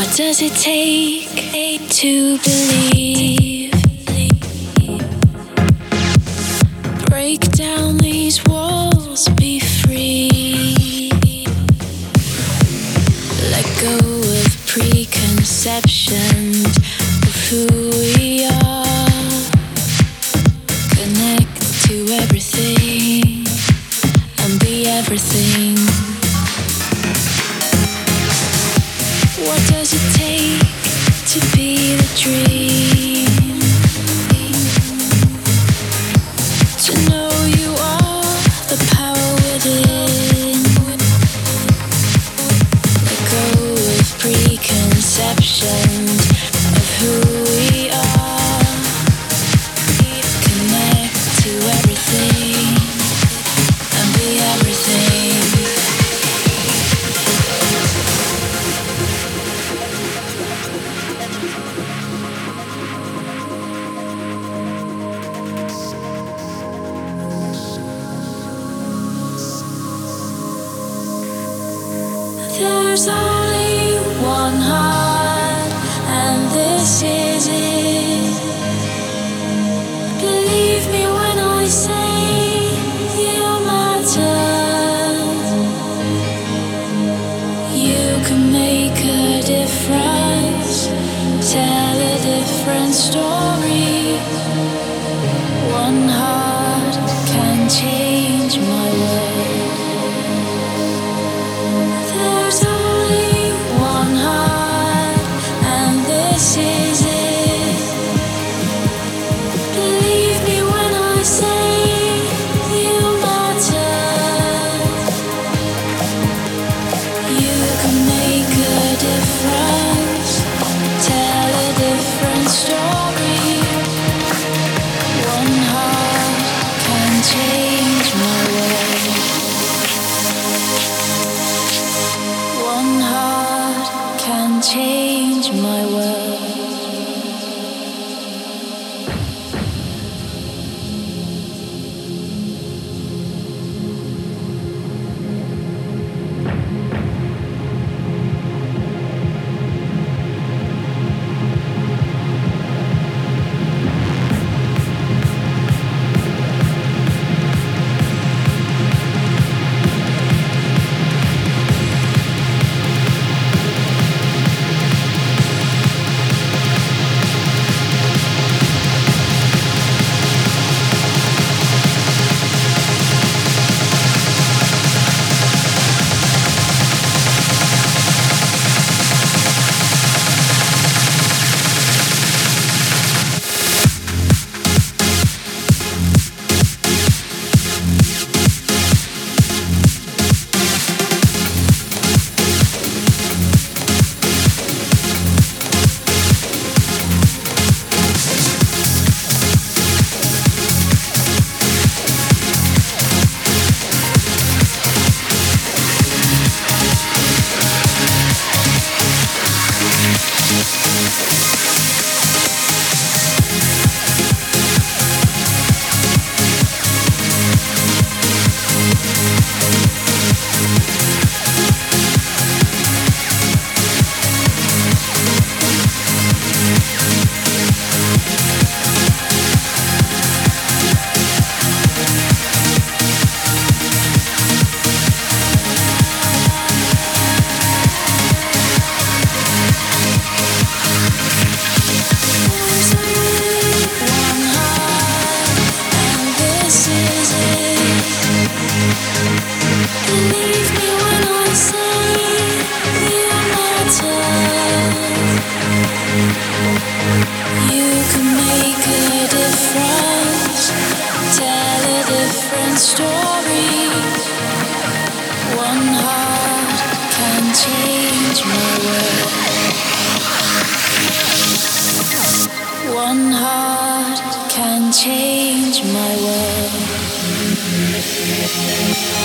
What does it take to believe? Break down these walls, be free. Let go of preconceptions of who we are. Connect to everything and be everything. What does it take to be the dream? To know you are the power within. Let go of preconceptions of who we are. Connect to everything and be everything. There's only one heart, and this is it. Believe me when I say you matter. You can make a difference, tell a different story. One heart can change my world. There's only one heart, and this is it. Believe me when I say you matter. You can make a difference, tell a different story. One heart can change my world. One heart can change my world. One heart can change my world.